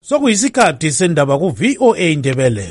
Sokuyisikhathi sendaba ku VOA Indebele.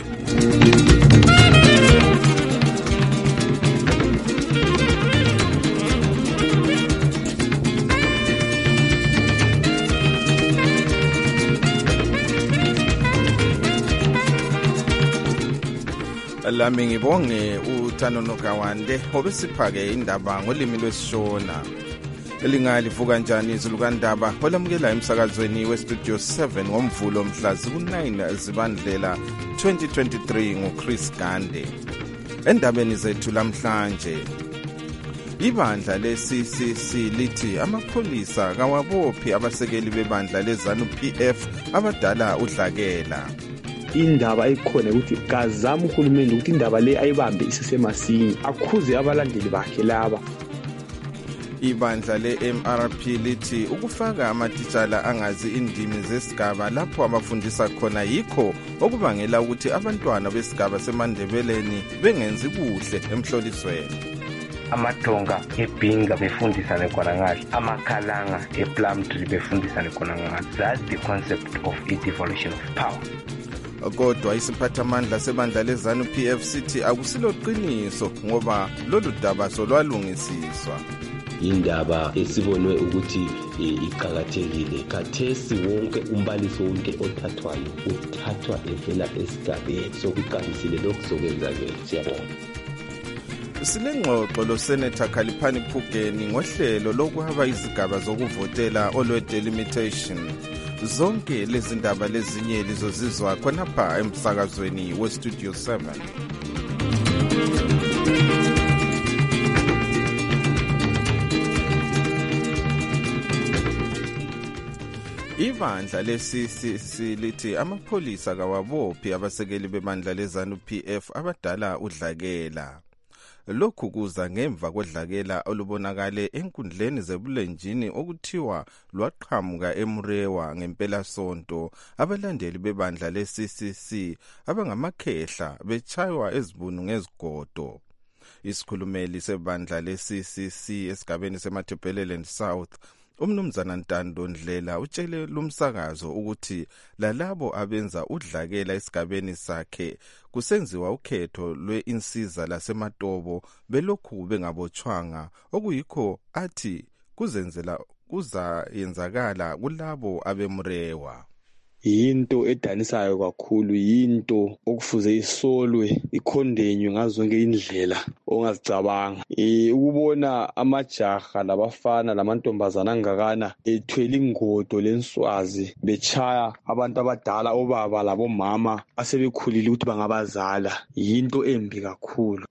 Lami ngibonge uThano Nogawande obesiphake indaba ngolimi lwesishona. Elingalivuka kanjani izulu kandaba olamukela emsakazweni westudio 7 ngomvulo mhla ku9 Zibandlela 2023 nguChris Gande. Endabeni zethu lamhlanje, ibandla le-CCC lithi amapholisa kawabophi abasekeli bebandla leZANU-PF abadala udlakela. Indaba ekhona ukuthi kazama uhulumeni ukuthi indaba le ayibambe isesemasinye, akhuze abalandeli bakhe laba. Ibandla le-MRP lithi ukufaka amatitshala angazi indimi zesigaba lapho abafundisa khona yikho okubangela ukuthi abantwana besigaba seMandebeleni bengenzi kuhle emhlolisweni. Amadonga eBhinga befundisa neKwanangala, amakhalanga ePlumtree befundisa neKwanangala. That's the concept of devolution of power. Kodwa isiphathamandla sebandla leZANU-PF sithi akusilo qiniso ngoba lolu daba solwalungisiswa. Indaba esibonwe ukuthi iqhakathekile khathesi wonke umbalisi wonke othathwayo uthathwa evela esigabeni sokuqalisile lokho sokwenzakele. Siyabona. Silengxoxo loSenator Khaliphani Phugeni ngohlelo lokuhaba izigaba zokuvotela olwe-delimitation. Zonke lezi ndaba lezinye lizozizwa khonapha emsakazweni westudio 7. Ibandla le-CCC lithi amapholisa kawabophi abasekeli bebandla leZANU-PF abadala udlakela. Lokhu kuza ngemva kodlakela olubonakale enkundleni zebulenjini okuthiwa lwaqhamuka eMurewa ngempela sonto, abalandeli bebandla le-CCC abangamakhehla bechaywa ezibunu ngezigodo. Isikhulumeli sebandla le-CCC esigabeni seMatabeleland South, uMnumzana Ntando Ndlela utshele lumsakazo ukuthi lalabo abenza udlakela esigabeni sakhe kusenziwa ukhetho lwe-insiza laseMatobo belokhu bengabotshwanga, okuyikho athi kuzayenzakala kulabo abeMurewa. Yinto edanisayo kakhulu, yinto okufuze isolwe, ikhondenywe ngazonke indlela ongazicabanga. Ukubona amajaha labafana lamantombazana angakana ethwele ingodo lenswazi bechaya abantu abadala, obaba labomama asebekhulile ukuthi bangabazala, yinto embi kakhulu.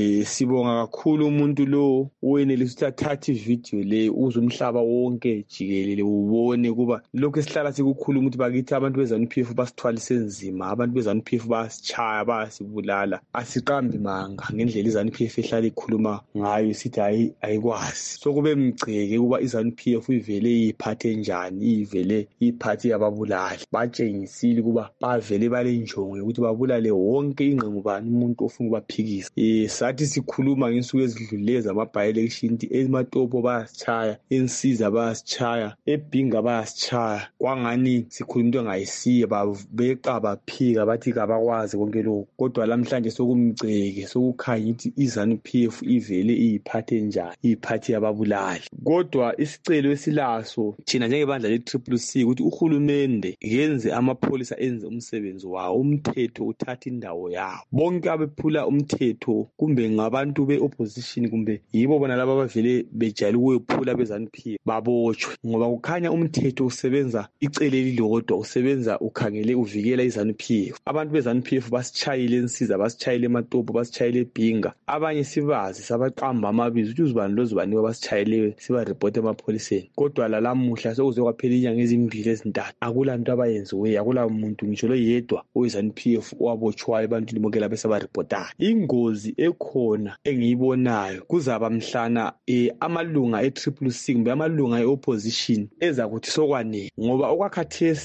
Sibonga kakhulu umuntu lo owenelisa ukuthi athathe ividiyo le uze umhlaba wonke jikelele ubone kuba lokho esihlala sikukhuluma ukuthi bakithi abantu beZANU-PF basithwalise nzima, abantu beZANU-PF basichaya, basibulala. Asiqambi manga ngendlela iZANU-PF ehlala ikhuluma ngayo, sithi ayikwazi. So kube mgceke kuba iZANU-PF ivele iphathe njani, ivele iphathe ababulali. Batshengisile kuba bavele balenjongo ukuthi babulale wonke ingqengubani umuntu ofuna ukubaphikisa. Sathi sikhuluma ngensuku ezidlulile zama-by-election eMatopo bayasichaya, eNsiza bayasichaya, eBhinga bayasichaya, kwangani sikhuluma into ngayisiye beqa baphika bathi kabakwazi konke lokho. Kodwa lamhlanje sokumgceke, sokukhanya ukuthi iZANU-PF ivele iyiphathe njani, iyiphathe ababulali. Kodwa isicelo esilaso thina njengebandla le-CCC ukuthi uhulumende yenze amapholisa enze umsebenzi wawo, umthetho uthatha indawo yawo. Bonke abephula umthetho kumbe ngabantu be-opposition kumbe yibo bona laba abavele bejayele ukuyophula beZANU-PF babotshwe, ngoba kukhanya umthetho usebenza icele elilodwa, usebenza ukhangele uvikela iZANU-PF. Abantu beZANU-PF basichayile eNsiza, basichayile eMatopo, basichayile eBhinga, abanye sibazi sabaqamba amabizo ukuthi uzibani lozibani basichayileyo sibareport emapholiseni. Kodwa lalamuhla sokuze kwaphela inyanga ezimbili ezintathu akulanto abayenziweyo, akula muntu ngitsho loyedwa oweZANU-PF owabotshwayo ebantwini bonke laba esabareportayo. Ingozi ekhona engiyibonayo kuzaba mhlana amalunga e-CCC kumbe amalunga e-opposition ezakuthi sokwanele, ngoba okwakhathesi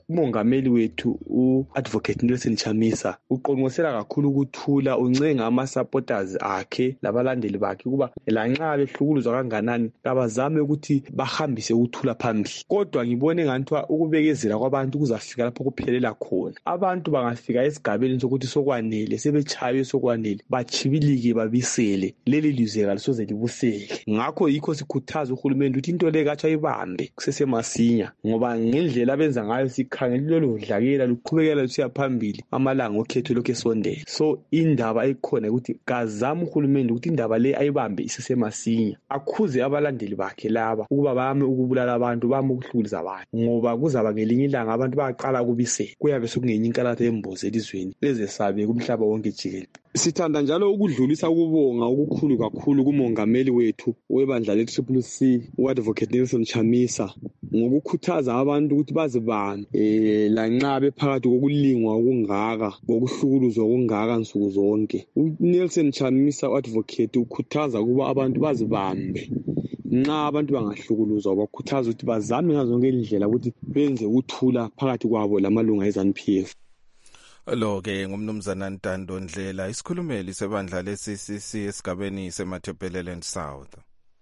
umongameli wethu u-Advocate Nelson Chamisa uqonqosela kakhulu ukuthula, uncenga ama-supporters akhe labalandeli bakhe ukuba lanxa behlukuluzwa kanganani kabazame ukuthi bahambise ukuthula phambili. Kodwa ngibone ngathiwa ukubekezela kwabantu kuzafika lapho kuphelela khona. Abantu bangafika esigabeni sokuthi sokwanele, sebechaywe sokwanele, bachibilike babisele, leli lizwe kalisoze libuseke. Ngakho yikho sikhuthaza uhulumende ukuthi into le kathi ayibambe kusesemasinya, ngoba ngendlela abenza ngayo sikhangela lolu dlakela luqhubekela lusiya phambili, amalanga okhetho lokho esondela. So indaba ekhona ukuthi kazama uhulumende ukuthi indaba le ayibambe isesemasinya, akhuze abalandeli bakhe laba ukuba bame ukubulala abantu, bame ukuhlukuluza abantu, ngoba kuzaba ngelinye ilanga abantu bayaqala kubisela, kuyabe sekungenye inkalatho yembozi elizweni lezesabe kumhlaba wonke jikelele. Sithanda njalo ukudlulisa ukubonga okukhulu kakhulu kumongameli wethu webandla le-CCC u-Advocate Nelson Chamisa ngokukhuthaza abantu ukuthi bazibambe lanxa bephakathi kokulingwa okungaka, kokuhlukuluzwa okungaka nsuku zonke. uNelson Chamisa u-Advocate ukhuthaza ukuba abantu bazibambe nxa abantu bangahlukuluzwa, bakhuthaza ukuthi bazame ngazo zonke indlela ukuthi benze ukuthula phakathi kwabo lamalunga eZANU-PF. Lo-ke ngumnumzana Ntando Ndlela, isikhulumeli sebandla le-CCC esigabeni seMatabeleland South.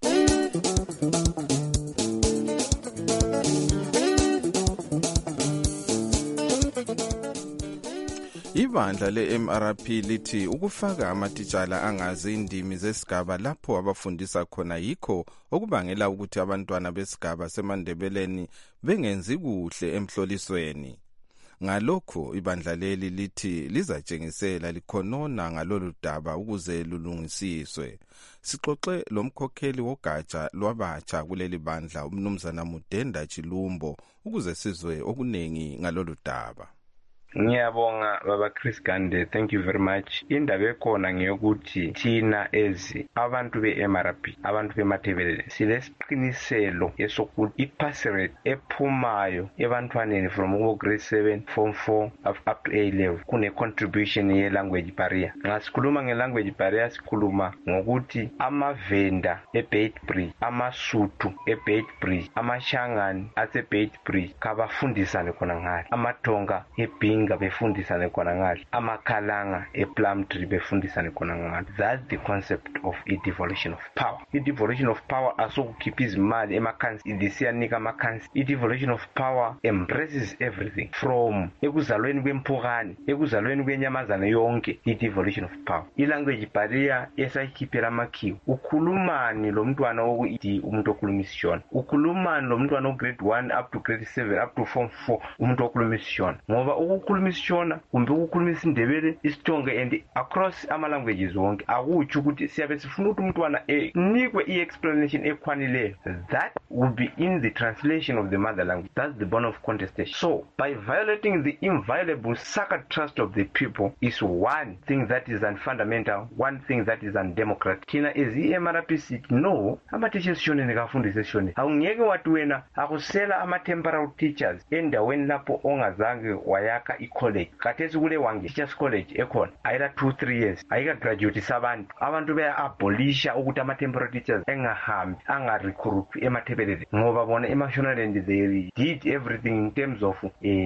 Ibandla le-MRP lithi ukufaka amatitshala angazi indimi zesigaba lapho abafundisa khona yikho okubangela ukuthi abantwana besigaba seMandebeleni bengenzi kuhle emhlolisweni. Ngalokho ibandla leli lithi lizatshengisela likhonona ngalolu daba ukuze lulungisiswe. Sixoxe lomkhokheli wogatsha lwabatsha kuleli bandla umnumzana Mudenda Chilumbo ukuze sizwe okunengi ngalolu daba. Ngiyabonga baba Chris Gande, thank you very much. Indaba ekhona ngeyokuthi thina abantu be-MRP, abantu beMatabeleland, silesiqiniselo esokuthi i-pass rate ephumayo ebantwaneni from grade 7, form 4 up to A level kune-contribution ye-language barrier. Nxa sikhuluma nge-language barrier sikhuluma ngokuthi ama-venda e-Beitbridge, amasutu e-Beitbridge, amashangani ase-Beitbridge kabafundisane khona ngalo, amatonga e-Binga befundisane khona ngalo, amakhalanga e-Plumtree befundisane khona ngalo. That's the concept of i-devolution of power. I-devolution of power asokukhipha izimali emakhansini lisiyanika amakhansini. I-devolution of power embraces everything from ekuzalweni kwempukane, ekuzalweni kwenyamazana yonke. I-devolution of power, i-language barrier esayikhiphela amakhiwo. Ukhulumani lo mntwana woku-ED umuntu okhuluma isishona, ukhulumani lo mntwana o-grade 1 up to grade 7 up to form 4 umuntu okhuluma isishona, ngoba ukukhuluma isishona kumbe ukukhuluma isindebele, isitonga and across ama-languages wonke akutsho ukuthi siyabe sifuna ukuthi umntwana nikwe i-explanation ekwanileyo. That will be in the translation of the mother language. That's the bone of contestation. So by violating the inviolable sacred trust of the people is one thing that is unfundamental, one thing that is undemocratic. Thina as i-MRP sithi no, ama-teachers esishoneni kafundise esishoneni. Awungeke wathi wena akusela ama-temporal teachers endaweni lapho ongazange wayaka i-college. Khathesi kule wange teachers college ekhona ayila 2-3 years ayikagraduate abantu baya-abolisha ukuthi ama-temporary teachers engahambi anga-recruit eMatabeleland ngoba bona eMashonaland they did everything in terms of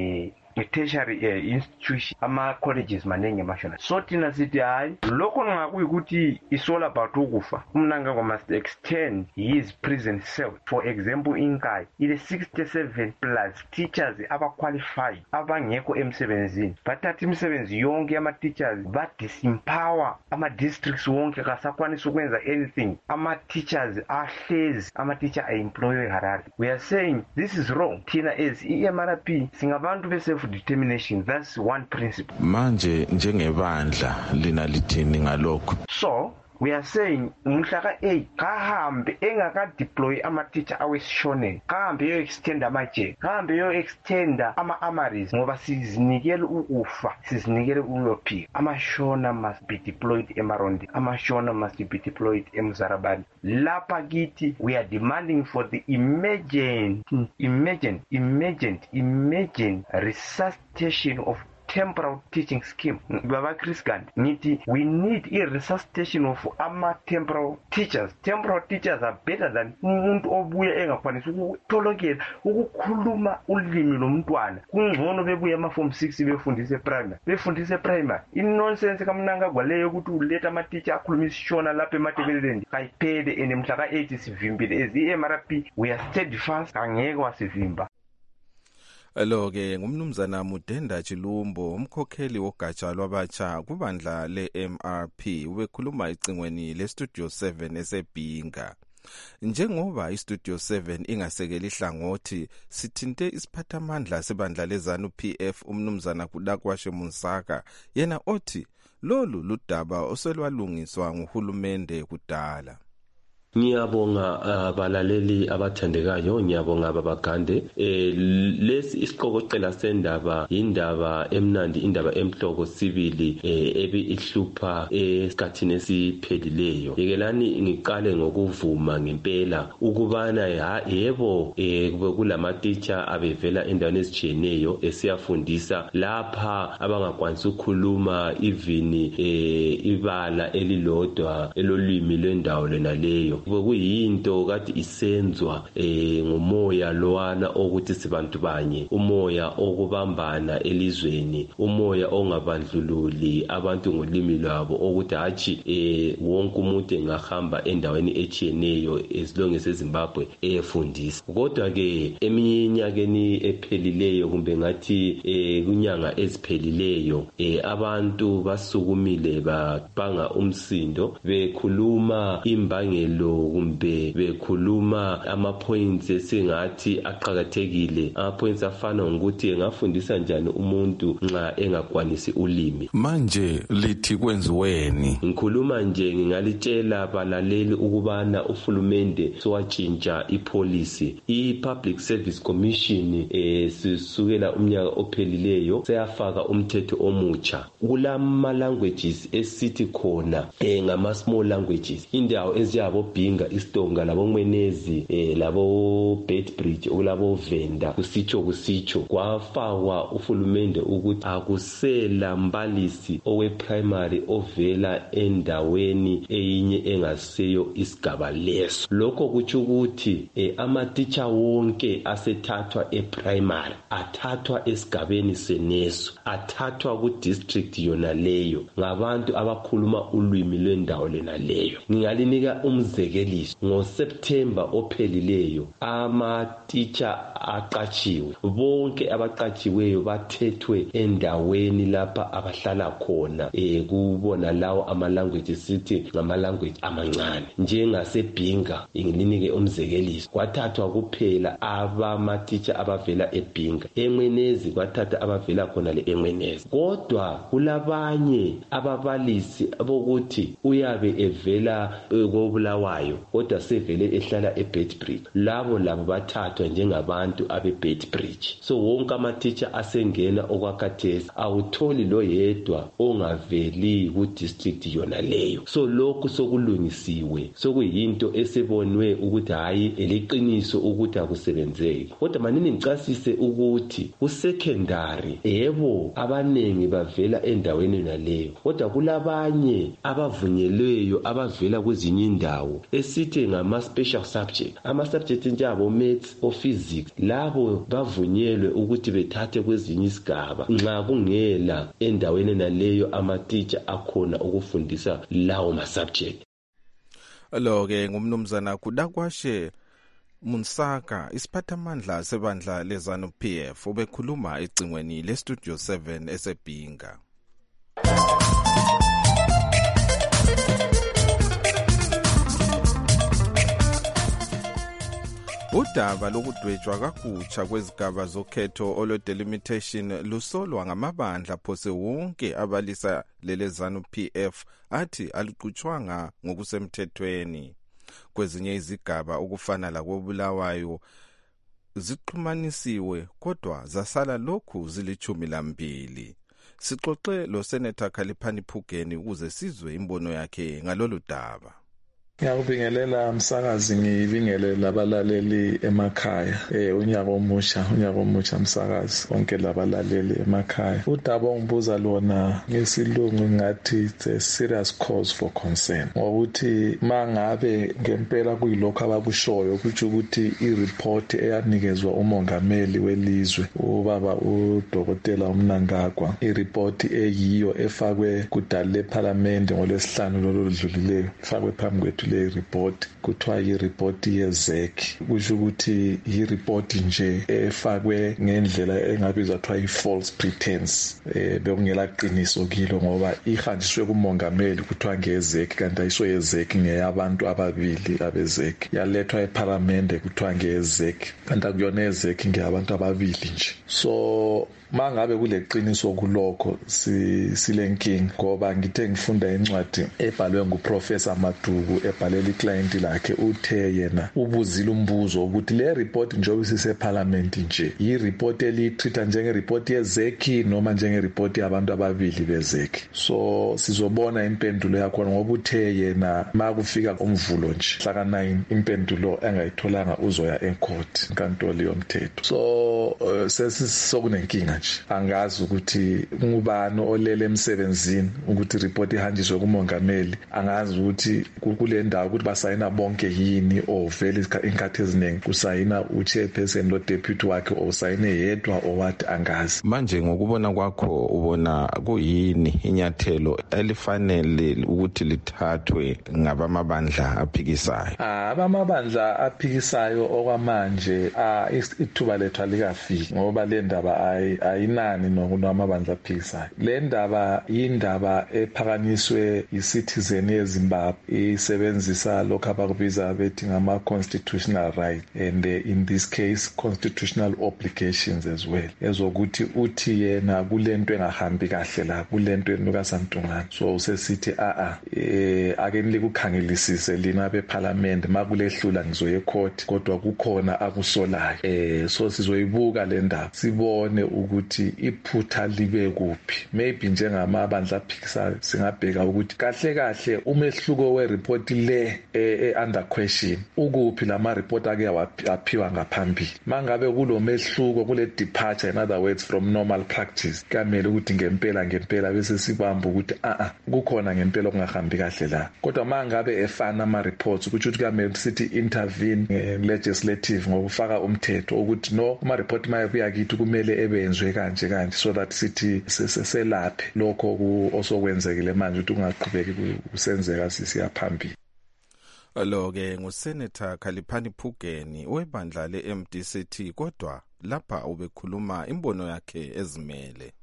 tertiary institution, ama-colleges manenge emashona. So thina sithi hayi lokho ngakuyikuthi is all about ukufa. Umnangagwa must extend his prison cell. For example, inkai ile 67 plus teachers aba-qualified abangekho emsebenzini, bathatha imisebenzi yonke ama-teachers ba-disempower ama-districts wonke kasakwanisa ukwenza anything. Ama-teachers ahlezi, ama-teacher a-employwe Harare. We are saying this is wrong. Thina as i-MRP singabantu self-determination. That's one principle. Manje njengebandla lina lithini ngalokho? So we are saying umhlaka 8 kahambe engaka-deploy ama-teacher awesishoneni, kahambe yo-extenda amaje, kahambe yo-extenda ama-amaries, ngoba sizinikele ukufa, sizinikele ukuyophika. Amashona must be deployed eMarondi, amashona must be deployed eMzarabani. Lapha kithi we are demanding for the emergent resuscitation of temporal teaching scheme. Baba Chris Gandhi, we need a resuscitation of temporal teachers. Temporal teachers are better than umuntu obuya engakwanisi ukutolokela ukukhuluma ulimi lomntwana. Kungcono bebuya form 6 befundise primary. Nonsense kamnanga gwaleyo ukuthi uletha ama teacher akhuluma isishona lapha ematebeleni kayiphele enemhla ka8 sivimbile ezi-MRP we are steadfast angeke wasivimba. Lo-ke ngumnumzana Mudenda Chilumbo, umkhokheli wogatsha lwabatsha kubandla le-MRP, ubekhuluma icingweni le-Studio 7 eseBhinga. Njengoba iStudio 7 ingasekeli hlangothi, sithinte isiphathamandla sebandla leZANU-PF umnumzana Kudakwashe Munsaka, yena othi lolu ludaba oselwalungiswa nguhulumende kudala. Ngiyabonga abalaleli abathandekayo, ngiyabonga ababagande. Lesi isiqokoqela sendaba indaba emnandi, indaba emhloko sibili ebi ihlupha esikhathini esiphelileyo. Yekelani ngiqale ngokuvuma ngempela ukubana yebo kulama teacher abevela endaweni ezitshiyeneyo esiyafundisa lapha abangakwanisi ukukhuluma even ibala elilodwa elolwimi lwendawo lena leyo. Kuyinto kade isenzwa ngomoya lowana ukuthi sibantu banye, umoya okubambana elizweni, umoya ongabandlululi abantu ngolimi lwabo, ukuthi hathi wonke umuntu engahamba endaweni etshiyeneyo esilonge seZimbabwe efundisa. Kodwa ke eminyakeni ephelileyo kumbe ngathi kunyanga eziphelileyo abantu basukumile babanga umsindo bekhuluma imbangelo kumbe bekhuluma ama-points esingathi aqakathekile, ama-points afana ngokuthi engafundisa njani umuntu nxa engakwanisi ulimi. Manje lithi kwenziweni? Ngikhuluma nje ngingalitshela balaleli ukubana uhulumende sowatshintsha ipolicy. I-Public Service Commission sisukela umnyaka ophelileyo seyafaka umthetho omutsha. Kulama languages esithi khona ngama-small languages, indawo eziyabo Bhinga, Istonga, labo Mwenezi, labo Beitbridge, okulabo Venda, kusitsho kwafakwa uhulumende ukuthi akusela mbalisi owe-primary ovela endaweni eyinye engaseyo isigaba leso. Lokho kutsho ukuthi ama-teacher wonke asethathwa e-primary athathwa esigabeni seneso, athathwa ku-district yona leyo ngabantu abakhuluma ulwimi lwendawo lena leyo. Ngingalinika umzekeliso, ngoSeptember ophelileyo ama-teacher aqatshiwe, bonke abaqatshiweyo bathethwe endaweni lapha abahlala khona kubona lawo ama-language sithi ngama-language amancane. NjengaseBhinga ngilinike umzekeliso, kwathathwa kuphela abama-teacher abavela eBhinga, eMwenezi kwathatha abavela khona le eMwenezi. Kodwa kulabanye ababalisi abokuthi uyabe evela koBulawayo kodwa sevele ehlala eBeitbridge, labo bathathwa njengabantu abeBeitbridge. So wonke ama-teacher asengena okwakhathesi awutholi lo yedwa ongaveli ku-district yona leyo. So lokhu sokulungisiwe, sokuyinto esebonwe ukuthi hayi eliqiniso ukuthi akusebenzeki. Kodwa manini ngicasise ukuthi ku-secondary yebo abanengi bavela endaweni naleyo, kodwa kulabanye abavunyelweyo abavela kwezinye indawo esithi ngama-special subject, ama-subject njabo maths o physics, labo bavunyelwe ukuthi bethathe kwezinye isigaba nxa kungela endaweni naleyo ama-teacher akhona ukufundisa lawo ma-subject. Lo-ke ngumnumzana Kudakwashe Munsaka, isiphathamandla sebandla leZANU-PF, ubekhuluma ecingweni le-Studio 7 eseBhinga. Udaba lokudwetshwa kakutsha kwezigaba zokhetho olwe-delimitation lusolwa ngamabandla phose wonke abalisa lele-ZANU-PF athi aluqhutshwanga ngokusemthethweni. Kwezinye izigaba okufana lakoBulawayo zixhumanisiwe kodwa zasala lokhu zili-12. Sixoxe lo Senator Khaliphani Phugeni ukuze sizwe imbono yakhe ngalolu daba. Ngiyakubingelela msakazi, ngibingelela abalaleli emakhaya. Unyaka omusha msakazi, bonke labalaleli emakhaya. Udaba ongibuza lona ngesilungu ngathi it's a serious cause for concern. Ngokuthi mangabe ngempela kuyilokho abakushoyo ukuthi ukuthi i-report eyanikezwa umongameli welizwe ubaba uDokotela uMnangagwa, i-report eyiyo efakwe kudala leParliament ngolwesihlanu loludlulileyo, ifakwe phambi kwethu le report, kuthiwa yi-report yeZEC. Kusho ukuthi yi-report nje efakwe ngendlela engabizwa kuthiwa i-false pretense, bekungela qiniso kilo ngoba ihanjiswe kumongameli kuthiwa ngeZEC kanti ayiso yeZEC, ngeyabantu ababili abeZEC. Yalethwa eParliament kuthiwa ngeZEC kanti akuyona yeZEC, ngeyabantu ababili nje. So mangabe kuleqiniso kulokho silenkinga ngoba ngithe ngifunda incwadi ebhalwe nguProfessor Maduku ebhalela iclient lakhe, uthe yena ubuzile umbuzo ukuthi le report njengoba siseParliament nje yi-report elitreata njenge-report yeZEC noma njenge-report yabantu ababili beZEC. So sizobona impendulo yakho ngoba uthe yena makufika umvulo nje hlaka 9 impendulo engayitholanga uzoya ecourt enkantolo yomthetho. So sesisokunenkinga nje, angazi ukuthi ngubani olele emsebenzini ukuthi report ihanjiswe kumongameli, angazi ukuthi kule ndawo ukuthi basayina bonke yini or vele inkathi eziningi kusayina uchairperson lo deputy wakhe or sayine yedwa or what, angazi. Manje ngokubona kwakho ubona kuyini inyathelo elifanele ukuthi lithathwe ngabamabandla aphikisayo? Abamabandla aphikisayo okwamanje ithuba lethu alikafiki ngoba le ndaba ayinani nokunamabandla aphikisayo. Le ndaba yindaba ephakanyiswe yi-citizen yeZimbabwe isebenzisa lokho abakubiza bethi ngama constitutional right and in this case constitutional obligations as well, ezokuthi uthi yena kulento engahambi kahle la kulento enukaSantungane. So usesithi ake nilikukhangelisise lina beParliament, makulehlula ngizoye ecourt kodwa kukhona akusolayo. So sizoyibuka le ndaba sibone ukuthi iphutha libe kuphi. Maybe njengamabandla aphikisayo singabheka ukuthi kahle kahle umehluko wereport le under question ukuphi lama report ake aphiwa ngaphambili. Mangabe kulomehluko kule departure, in other words from normal practice, kamele ukuthi ngempela bese sibamba ukuthi kukhona ngempela okungahambi kahle la. Kodwa mangabe efana ama reports ukuthi kamele sithi intervene legislative ngokufaka umthetho ukuthi no ama report mayabuya kithi kumele ebenzwe kanje so that sithi selaphe lokho osokwenzekile manje ukuthi ungaqhubeki kusenzeka sisiyaphambili. Lo-ke nguSenator Khaliphani Phugeni webandla le-MDC, kodwa lapha ubekhuluma imbono yakhe ezimele.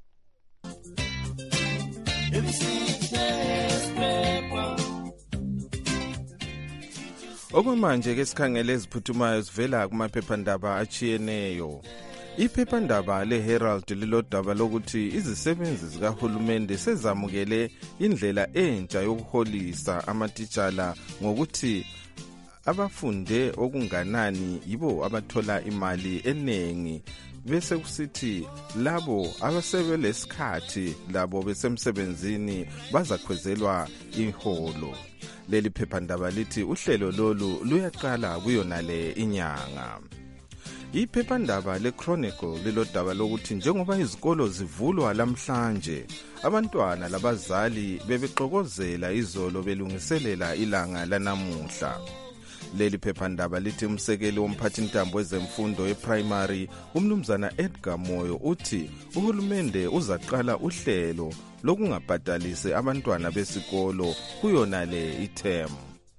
Okwamanje ke sikhangele eziphuthumayo sivela kumaphephandaba achiyeneyo. Iphephandaba leHerald lilodaba lokuthi izisebenzi zikahulumende sezamukele indlela entsha yokuholisa amatitshala ngokuthi abafunde okunganani yibo abathola imali enengi, bese kusithi labo abasebelesikhathi labo besemsebenzini bazakhwezelwa iholo. Leli phephandaba lithi uhlelo lolu luyaqala kuyonale inyanga. Iphephandaba leChronicle lilodaba lokuthi njengoba izikolo zivulwa lamhlanje, abantwana labazali bebexokozela izolo belungiselela ilanga lanamuhla. Leli phephandaba lithi umsekeli womphathintambo wezemfundo eprimary umnumzana Edgar Moyo uthi uhulumende uzaqala uhlelo lokungabhadalisi abantwana besikolo kuyonale ithemu.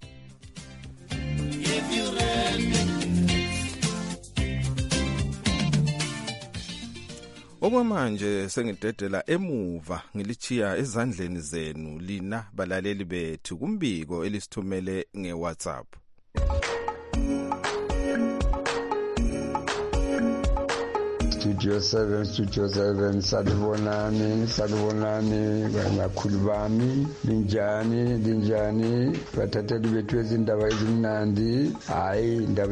Okwamanje sengidedela emuva ngilichiya ezandleni zenu lina balaleli bethu kumbiko elisithumele ngeWhatsApp. Studio 7 salibonani bangakhulu bami linjani bathatheli bethu ezindaba ezimnandi hayi indaba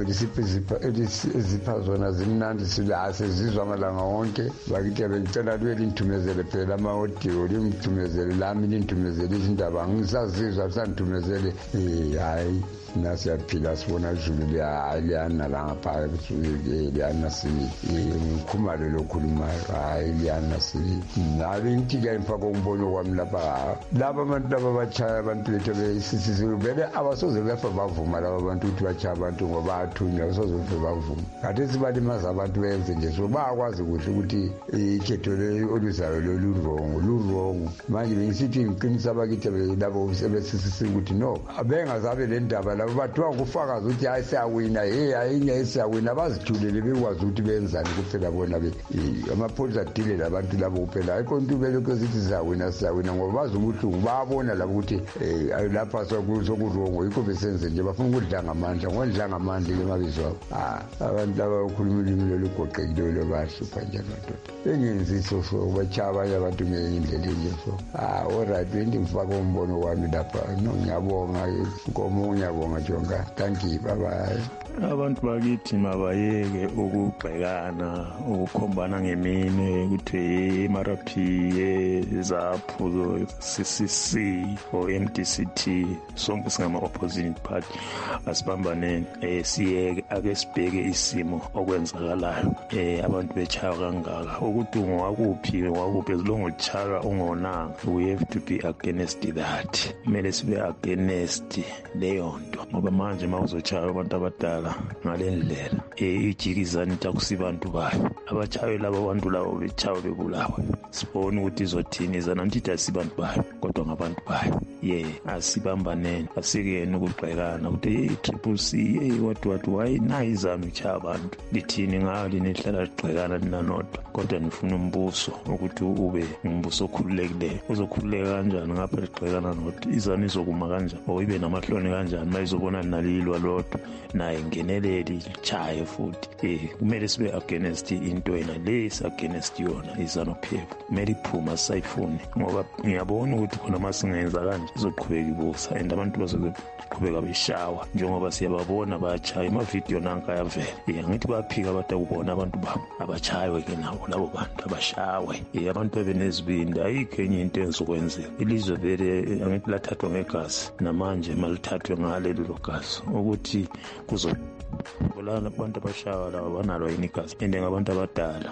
ezipha zona zimnandi sizizwa amalanga wonke bakithi bengicela libe linthumezele phela ama-audio limthumezele lami linthumezele izindaba ngisazizwa sangithumezele hayi nasiyaphila sibona izulu liyana la ngapha liyana ngikhumalo lokhulumayo hayi liyana nabe ngithi-ke emfaka umbono kwami lapha laba abantu laba bachaya abantu bethu vele abasoze befa bavuma laba bantu ukuthi bachaya abantu ngoba athunywa abasoze befe bavuma kade sibalimaza abantu benze nje so bayakwazi kuhle ukuthi ikhetho oluzayo lurongo manje bengisithi ngiqinisa abakithi labo sebesisikuthi no bengazabe le ndaba labo bathiwa kufakaza ukuthi hayi siyawina hayi siyawina bazithulele bekwazi ukuthi benzani kuphela bona amapholisa adile labantu labo kuphela ayikho nto belokhu ezithi siyawina ngoba bazi ubuhlungu bayabona labo ukuthi lapha sokurongo yikho besenze nje bafuna ukudla ngamandla ngondla ngamandla emabizo abo abantu laba bakhuluma ulimi lolugoqekileyo lobahlupha njalo madoda engenzi so bachaya abanye abantu ngendlela enje so alright bendimfaka umbono wami lapha no ngiyabonga ngomunye ngiyabonga Jonga, thank you, bye-bye. Abantu bakithi mabayeke ukugxekana ukukhombana ngemini ukuthi iMarapi ezaphuzo CCC or MDCT sonke singama opposition party asibambaneni siyeke ake sibheke isimo okwenzakalayo abantu bechaya kangaka ukuthi ungwakuphi ezilongochaka ungonanga we have to be against that kumele sibe against leyo nto ngoba manje mawuzochaya abantu abadala ngalendlela ijikizana itakusibantu bayo abachayo laba bantu labo bechayo bebulawe sibone ukuthi izothini izana ntithi asibantu bayo kodwa ngabantu bayo asibambaneni asikeni ukugxekana ukuthi triple C what why nayizami uchaya abantu lithini ngalo nihlala ligxekana linanodwa kodwa nifuna umbuso ukuthi ube umbuso okhululekileyo uzokhululeka kanjani ngapha ligxekana nodwa izana izokuma kanjani ibe namahloni kanjani mayizobona nalilwa lodwa naye ngeneleli lichaye futhi kumele sibe against into yena lesi against yona izanophepha kumele iphuma sayifune ngoba ngiyabona ukuthi khona masingenza kanje izoqhubeka ibusa and abantu bazoqhubeka beshawa njengoba siyababona bayachaya amavidiyo nanka yavela ngithi bayaphika batakubona abantu babo abachayiwe ke nabo labo bantu abashawe abantu bebenezibindi ayikho enye into enzokwenzeka ilizwe vele angithi lathathwa ngegazi namanje malithathwe ngalelo gazi ukuthi kuzobolana abantu abashawa laba banalo yini igazi ende ngabantu abadala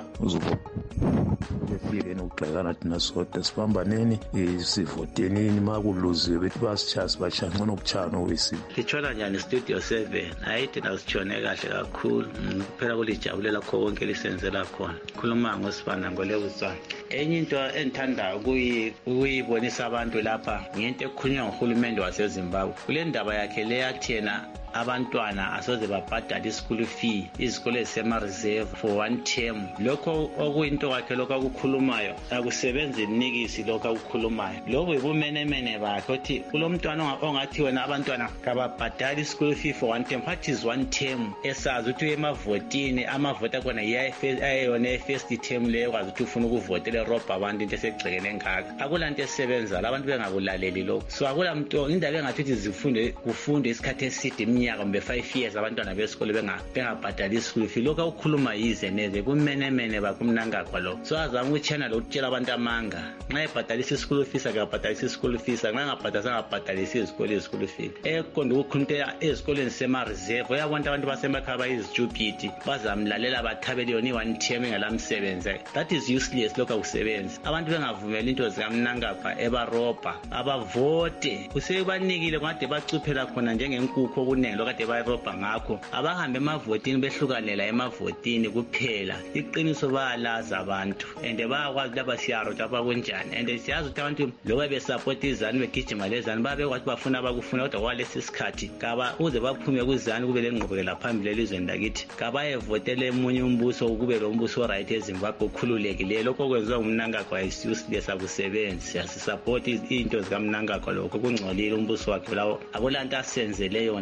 befike nokugxekana thina soda sibambaneni sivotenini makuluziwe bethi basichaya sibashaya ngcono ukuchaya nowesini ngithola njani Studio 7 ayithi nasitshone kahle kakhulu kuphela kulijabulela kho konke lisenzela khona khuluma ngosibana ngolewuzwana enye into engithandayo ukuyibonisa abantu lapha ngento ekhulunywa nguhulumende waseZimbabwe kule ndaba yakhe leyathi yena abantwana asoze babhadala ischool fee izikole ezisema-reserve for one term lokho okuyinto kwakhe lokho akukhulumayo akusebenzi nikisi lokho akukhulumayo lobo yibumenemene bakhe ukuthi kulo mntwana ongathi wena abantwana kababhadala ischool fee for one term what is one term esazi ukuthi emavotini amavoti akhona ayeyona e-first term leyo kwazi ukuthi ufuna ukuvotela erobha abantu into esegxekene ngaka akula nto esebenzayo abantu bengakulaleli lokho so akula mntu indaba engathi ukuthi kufundwe isikhathi eside iminyaka kumbe 5 years abantwana besikole bengabhadali ischool fee lokho akukhuluma yize neze kumenemene bakumnangakwa lo so azama ukuchannel ukutshela abantu amanga nxa ebhadalisa ischool fees akabhadalisa ischool fees nxa ngabhadalisa ischool fee eqonda ukukhuluma ezikoleni sema-reserve uyabona abantu basemakhaya bayizitupid bazamlalela bathabele yona i-one term engelamsebenzi that is useless lokho akusebenzi abantu bengavumela into zikamnangagwa ebarobha abavote usebanikile kade bacuphela khona njengenkukhu okuningi lokade bayirobha ngakho abahambe emavotini behlukanela emavotini kuphela iqiniso bayalaza abantu and bayakwazi laba siyarota bakunjani and siyazi ukuthi abantu loba besapota izanu begijima lezanu babekwathi bafuna abakufuna kodwa kwalesi sikhathi uze baphume kuzanu kube lengqubekela phambili elizweni lakithi kabayevotele emunye umbuso kube lo mbuso oright eZimbabwe okhululekileyo lokho kwenziwa ngumnangagwa useless akusebenzi siyasisapota into zikamnangagwa lokho kungcolile umbuso wakhe lawo akulanto asenzele yona vele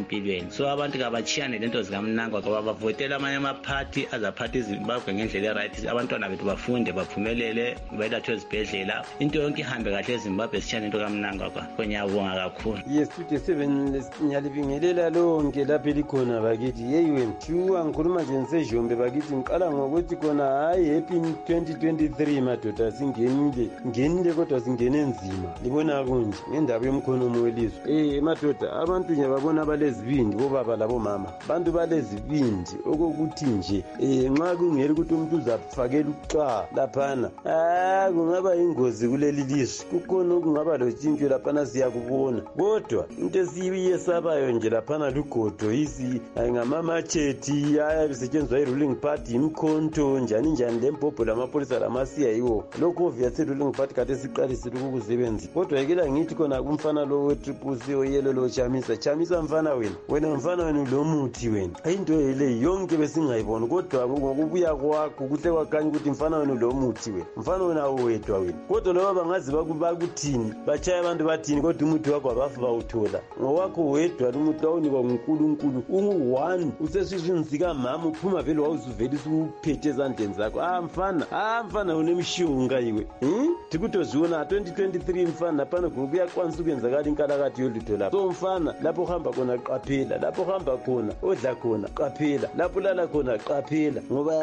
empilweni. So abantu kabachiyane lento zikaMnangagwa ngoba bavotela amanye amaphathi azaphatha iZimbabwe ngendlela right. Abantwana bethu bafunde baphumelele belatshwe ezibhedlela. Into yonke ihambe kahle eZimbabwe sishiyane into kaMnangagwa. Ngiyabonga kakhulu. Yes, Studio 7 ngiyalibingelela lonke lapha elikhona bakithi. Yeyiwe shuwa ngikhuluma nje ngisejombe bakithi ngiqala ngokuthi khona hayi happy 2023 madoda singenile kodwa singene nzima. Libona kunje ngendaba yomkhonomo welizwe. Madoda abantu nje babona balezibindi bobaba labo mama. Abantu balezibindi okokuthi nje nxa kungeli ukuthi umuntu uzafakela uxa laphana kungaba ingozi kuleli lizwe. Kukhona okungaba lotshintsho laphana siyakubona. Kodwa into esiyesabayo nje laphana lugodo isi ngamamachethi ayabisetshenziswa i-ruling party imkhonto njani lembhobho lamapolisa lamasiya yiwo. Lokho obvious i-ruling party kade siqalisile ukukusebenza. Kodwa yekela ngithi khona kumfana lo we-Triple C oyelo lo Chamisa mfana wena mfana wena lo muthi wena. Into le yonke besingayibona kodwa ngokubuya kwakho kuhle kwakhanya ukuthi mfana wena lo muthi wena. Mfana wena awedwa wena. Kodwa loba bangazi bakuthini bachaya abantu bathini kodwa umuthi wakho abafu bawuthola. Ngowakho wedwa umuthi wawunikwa nguNkulunkulu ungu-1 usesiswini sikamama uphuma vele wawuzuvela usuphethe ezandleni zakho. Mfana unemshunga iwe. Tikutozviona 2023 mfana lapana kuyakwanisa ukuyenzakala inkalakati yolutho lapho. So mfana lapho uhamba khona qaphela, lapho uhamba khona odla khona qaphela, lapho lala khona qaphela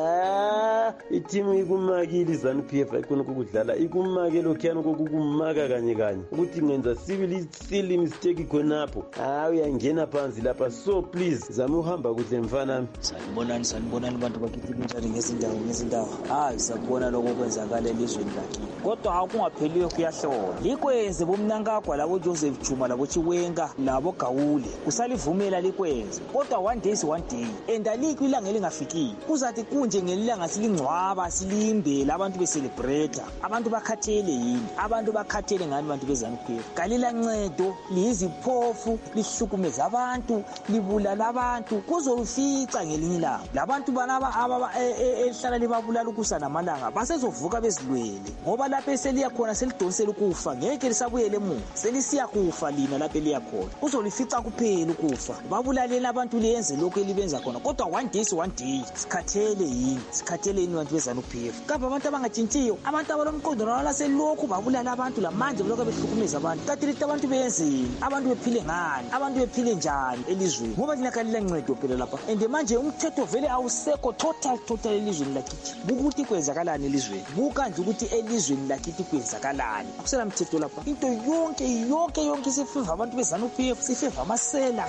ngoba iteam ikumakile iZANU-PF ayikona ukudlala ikumake lokhiyana kokukumaka kanye ukuthi ngenza silly mistake khonapho uyangena phansi lapha. So please zama uhamba kuhle mfana. Sanibonani abantu bakithi kunjani ngezindawo sakubona lokho kwenzakala elizweni lakini kodwa akungapheliwe kuyahlola likwenze boMnangagwa labo Joseph Chuma labo Chiwenga labo Gawule kusalivumela likwenze kodwa one day and alikho ilanga elingafikile kuzathi kunje ngelilanga silingcwaba silimbela abantu becelebrate. Abantu bakhathele yini? Abantu bakhathele ngani abantu beZANU-PF? Kalila ncedo liziphofu lihlukumeza abantu libulala abantu kuzolufica ngelinye ilanga. Labantu banaba ehlala libabulala ukusana amalanga basezovuka bezilwele ngoba lapha eseliya khona selidonsela ukufa ngeke lisabuyele emuva selisiya kufa lina lapha eliya khona uzolifica kuphela ukufa babulaleni abantu liyenze lokho elibenza khona kodwa one day sikhathele yini abantu beZANU-PF kaba abantu abangatshintshiyo abantu abalomqondo nala selokhu babulala abantu lamanje lokho behlukumeza abantu kanti lithi abantu benzeni abantu bephile ngani abantu bephile njani elizweni ngoba lina kalila ncedo phela lapha and manje umthetho vele awusekho total elizweni lakithi ukuthi kwenzakalani elizweni bukanje ukuthi elizweni lakithi kwenzakalani akusela mthetho lapha into yonke sifeva abantu beZANU-PF sifeva amasela.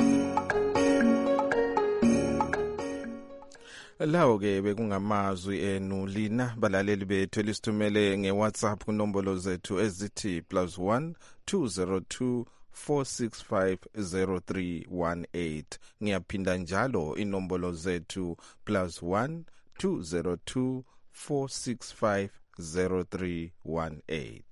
Lawo ke bekungamazwi enu lina balaleli bethu elisithumele ngeWhatsApp kunombolo zethu ezithi +1 202 4650318. Ngiyaphinda njalo inombolo zethu +1 202 4650318.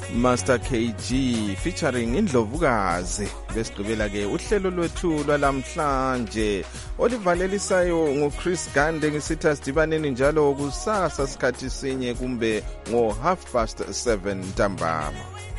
Master KG featuring Indlovukazi. Besigqibela ke uhlelo lwethu lwalamhlanje olivalelisayo nguChris Gande ngisithi asidibaneni njalo kusasa sikhathi sinye kumbe ngo 7:30 ntambama.